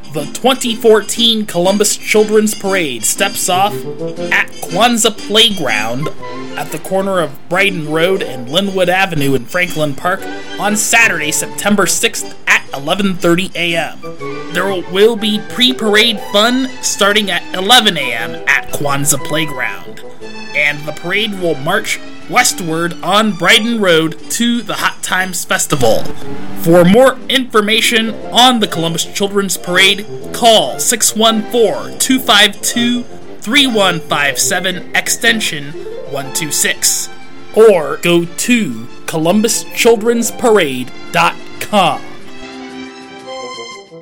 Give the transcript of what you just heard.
The 2014 Columbus Children's Parade steps off at Kwanzaa Playground at the corner of Brighton Road and Linwood Avenue in Franklin Park on Saturday, September 6th at 11:30 a.m. There will be pre-parade fun starting at 11 a.m. at Kwanzaa Playground, and the parade will march westward on Brighton Road to the Hot Times Festival. For more information on the Columbus Children's Parade, call 614-252-3157 extension 126 or go to columbuschildrensparade.com.